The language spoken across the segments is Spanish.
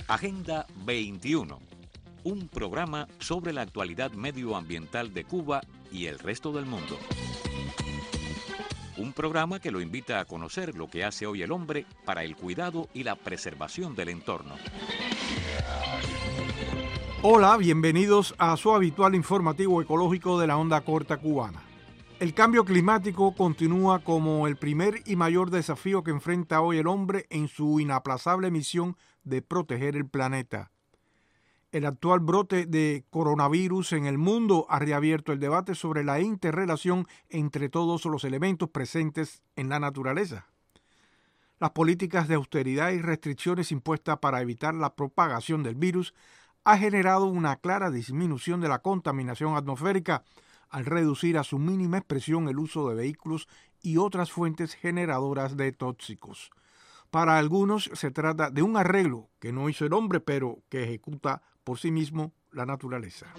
Agenda 21, un programa sobre la actualidad medioambiental de Cuba y el resto del mundo. Un programa que lo invita a conocer lo que hace hoy el hombre para el cuidado y la preservación del entorno. Hola, bienvenidos a su habitual informativo ecológico de la onda corta cubana. El cambio climático continúa como el primer y mayor desafío que enfrenta hoy el hombre en su inaplazable misión de proteger el planeta. El actual brote de coronavirus en el mundo ha reabierto el debate sobre la interrelación entre todos los elementos presentes en la naturaleza. Las políticas de austeridad y restricciones impuestas para evitar la propagación del virus ha generado una clara disminución de la contaminación atmosférica al reducir a su mínima expresión el uso de vehículos y otras fuentes generadoras de tóxicos. Para algunos se trata de un arreglo que no hizo el hombre, pero que ejecuta por sí mismo la naturaleza.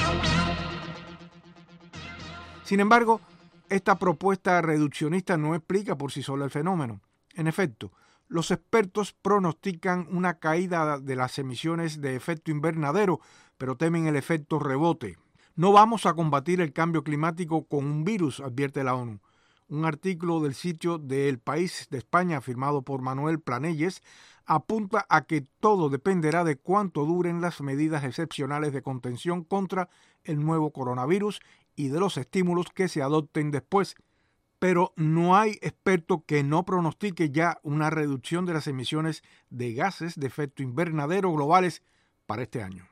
Sin embargo, esta propuesta reduccionista no explica por sí sola el fenómeno. En efecto, los expertos pronostican una caída de las emisiones de efecto invernadero, pero temen el efecto rebote. No vamos a combatir el cambio climático con un virus, advierte la ONU. Un artículo del sitio de El País de España, firmado por Manuel Planelles, apunta a que todo dependerá de cuánto duren las medidas excepcionales de contención contra el nuevo coronavirus y de los estímulos que se adopten después. Pero no hay experto que no pronostique ya una reducción de las emisiones de gases de efecto invernadero globales para este año.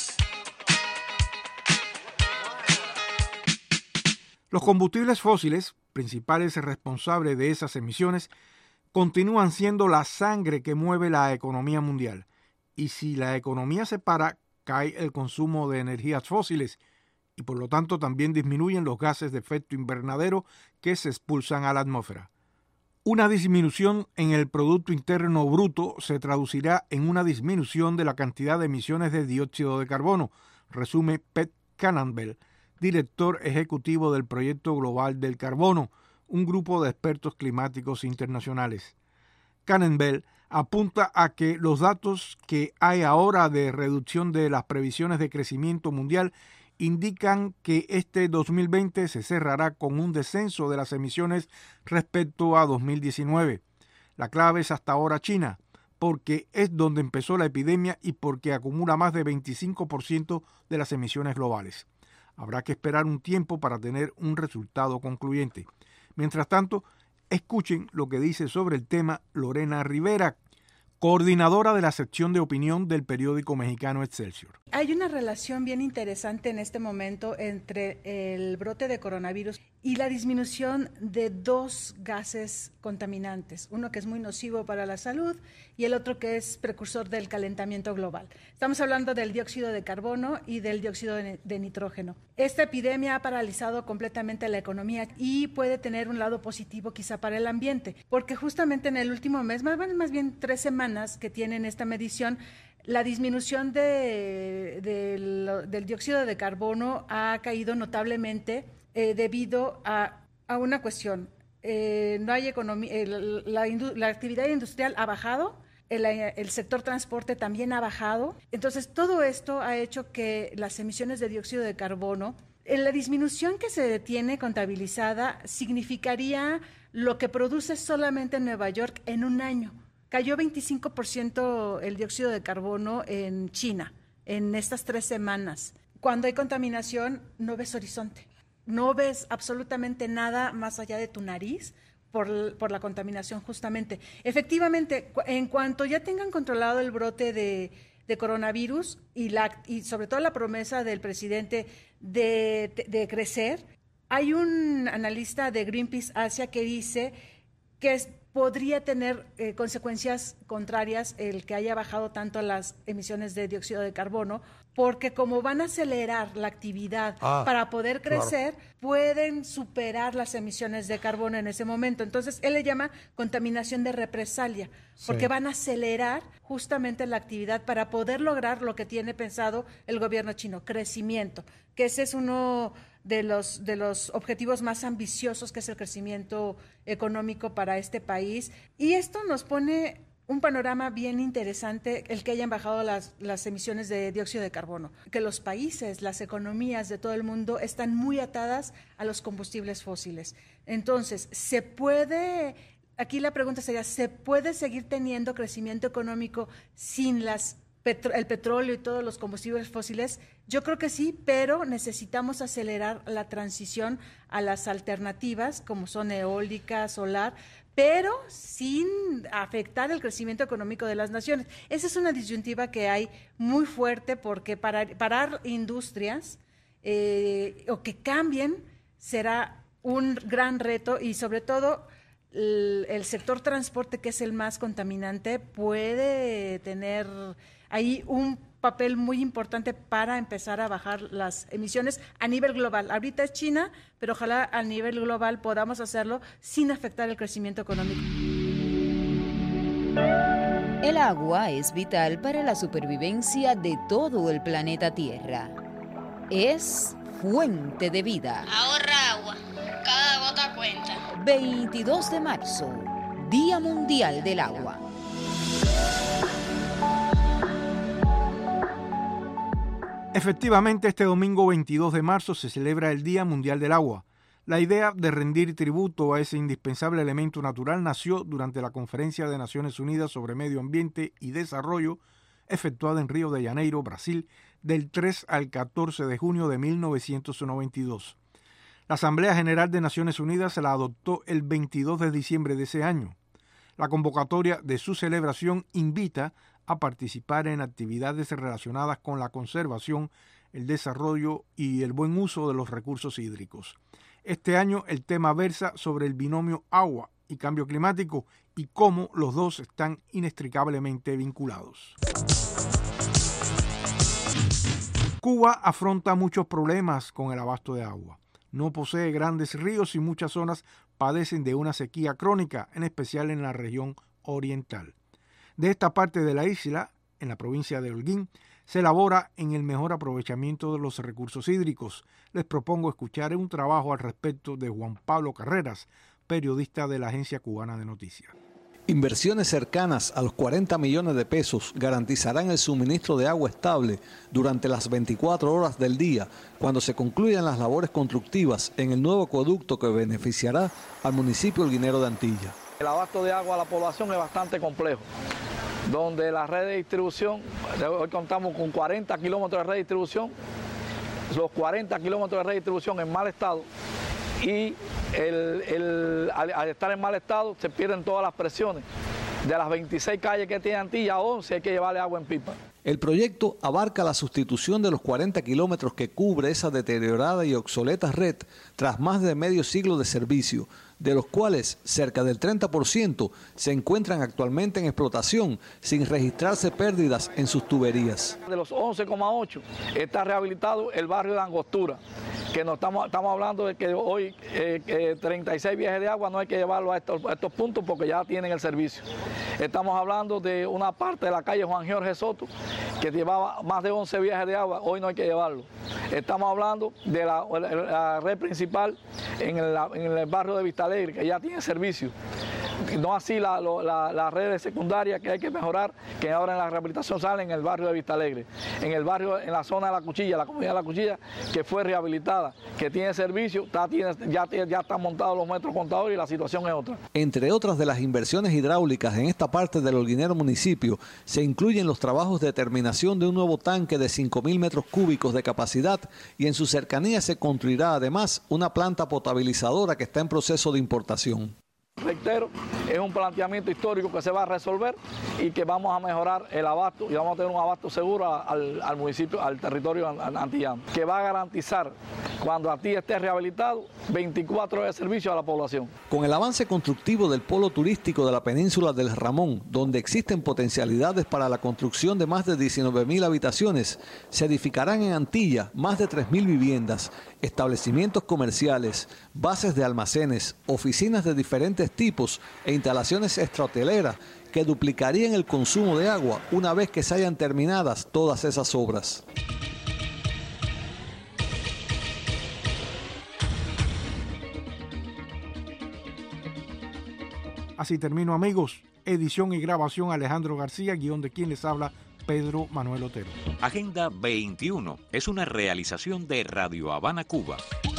Los combustibles fósiles, principales responsables de esas emisiones, continúan siendo la sangre que mueve la economía mundial. Y si la economía se para, cae el consumo de energías fósiles y por lo tanto también disminuyen los gases de efecto invernadero que se expulsan a la atmósfera. Una disminución en el Producto Interno Bruto se traducirá en una disminución de la cantidad de emisiones de dióxido de carbono, resume Pat Cannonbell, director ejecutivo del Proyecto Global del Carbono, un grupo de expertos climáticos internacionales. Cannonbell apunta a que los datos que hay ahora de reducción de las previsiones de crecimiento mundial indican que este 2020 se cerrará con un descenso de las emisiones respecto a 2019. La clave es hasta ahora China, porque es donde empezó la epidemia y porque acumula más de 25% de las emisiones globales. Habrá que esperar un tiempo para tener un resultado concluyente. Mientras tanto, escuchen lo que dice sobre el tema Lorena Rivera, coordinadora de la sección de opinión del periódico mexicano Excelsior. Hay una relación bien interesante en este momento entre el brote de coronavirus y la disminución de dos gases contaminantes, uno que es muy nocivo para la salud y el otro que es precursor del calentamiento global. Estamos hablando del dióxido de carbono y del dióxido de nitrógeno. Esta epidemia ha paralizado completamente la economía y puede tener un lado positivo quizá para el ambiente, porque justamente en el último mes, más bien 3 semanas que tienen esta medición, la disminución del dióxido de carbono ha caído notablemente debido a una cuestión. No hay economía, la actividad industrial ha bajado, el sector transporte también ha bajado. Entonces, todo esto ha hecho que las emisiones de dióxido de carbono, la disminución que se tiene contabilizada significaría lo que produce solamente en Nueva York en un año. Cayó 25% el dióxido de carbono en China en estas 3 semanas. Cuando hay contaminación, no ves horizonte. No ves absolutamente nada más allá de tu nariz por la contaminación justamente. Efectivamente, en cuanto ya tengan controlado el brote de coronavirus y sobre todo la promesa del presidente de crecer, hay un analista de Greenpeace Asia que dice que podría tener consecuencias contrarias el que haya bajado tanto las emisiones de dióxido de carbono, porque como van a acelerar la actividad para poder crecer, pueden superar las emisiones de carbono en ese momento. Entonces, él le llama contaminación de represalia, porque van a acelerar justamente la actividad para poder lograr lo que tiene pensado el gobierno chino, crecimiento, que ese es uno de los objetivos más ambiciosos, que es el crecimiento económico para este país. Y esto nos pone un panorama bien interesante el que hayan bajado las emisiones de dióxido de carbono, que los países, las economías de todo el mundo están muy atadas a los combustibles fósiles. Entonces, aquí la pregunta sería, ¿se puede seguir teniendo crecimiento económico sin el petróleo y todos los combustibles fósiles? Yo creo que sí, pero necesitamos acelerar la transición a las alternativas, como son eólica, solar, pero sin afectar el crecimiento económico de las naciones. Esa es una disyuntiva que hay muy fuerte, porque parar industrias o que cambien será un gran reto, y sobre todo el sector transporte, que es el más contaminante, puede tener ahí un papel muy importante para empezar a bajar las emisiones a nivel global. Ahorita es China, pero ojalá a nivel global podamos hacerlo sin afectar el crecimiento económico. El agua es vital para la supervivencia de todo el planeta Tierra. Es fuente de vida. Ahorra agua, cada gota cuenta. 22 de marzo, Día Mundial del Agua. Efectivamente, este domingo 22 de marzo se celebra el Día Mundial del Agua. La idea de rendir tributo a ese indispensable elemento natural nació durante la Conferencia de Naciones Unidas sobre Medio Ambiente y Desarrollo, efectuada en Río de Janeiro, Brasil, del 3 al 14 de junio de 1992. La Asamblea General de Naciones Unidas la adoptó el 22 de diciembre de ese año. La convocatoria de su celebración invita a participar en actividades relacionadas con la conservación, el desarrollo y el buen uso de los recursos hídricos. Este año el tema versa sobre el binomio agua y cambio climático y cómo los dos están inextricablemente vinculados. Cuba afronta muchos problemas con el abasto de agua. No posee grandes ríos y muchas zonas padecen de una sequía crónica, en especial en la región oriental. De esta parte de la isla, en la provincia de Holguín, se labora en el mejor aprovechamiento de los recursos hídricos. Les propongo escuchar un trabajo al respecto de Juan Pablo Carreras, periodista de la Agencia Cubana de Noticias. Inversiones cercanas a los 40 millones de pesos garantizarán el suministro de agua estable durante las 24 horas del día, cuando se concluyan las labores constructivas en el nuevo acueducto que beneficiará al municipio holguinero de Antilla. El abasto de agua a la población es bastante complejo, donde la red de distribución, hoy contamos con 40 kilómetros de red de distribución, los 40 kilómetros de red de distribución en mal estado, y al estar en mal estado se pierden todas las presiones. De las 26 calles que tiene Antilla, 11 hay que llevarle agua en pipa. El proyecto abarca la sustitución de los 40 kilómetros que cubre esa deteriorada y obsoleta red tras más de medio siglo de servicio, de los cuales cerca del 30% se encuentran actualmente en explotación sin registrarse pérdidas en sus tuberías. De los 11,8 está rehabilitado el barrio de Angostura, que estamos hablando de que hoy 36 viajes de agua no hay que llevarlo a estos puntos porque ya tienen el servicio. Estamos hablando de una parte de la calle Juan Jorge Soto que llevaba más de 11 viajes de agua, hoy no hay que llevarlo. Estamos hablando de la red principal en el barrio de Vista Alegre, que ya tiene servicio. No así la red secundaria que hay que mejorar, que ahora en la rehabilitación sale en el barrio de Vista Alegre, en el barrio, en la zona de La Cuchilla, la comunidad de La Cuchilla, que fue rehabilitada, que tiene servicio, ya están montados los metros contadores y la situación es otra. Entre otras de las inversiones hidráulicas en esta parte del holguinero municipio, se incluyen los trabajos de terminación de un nuevo tanque de 5.000 metros cúbicos de capacidad y en su cercanía se construirá además una planta potabilizadora que está en proceso de importación. Reitero, es un planteamiento histórico que se va a resolver y que vamos a mejorar el abasto y vamos a tener un abasto seguro al municipio, al territorio antillano, que va a garantizar, cuando Antilla esté rehabilitado, 24 horas de servicio a la población. Con el avance constructivo del polo turístico de la península del Ramón, donde existen potencialidades para la construcción de más de 19.000 habitaciones, se edificarán en Antilla más de 3.000 viviendas, establecimientos comerciales, bases de almacenes, oficinas de diferentes tipos e instalaciones extrahoteleras que duplicarían el consumo de agua una vez que se hayan terminadas todas esas obras. Así termino, amigos, edición y grabación Alejandro García, guión de quien les habla Pedro Manuel Otero. Agenda 21 es una realización de Radio Habana, Cuba.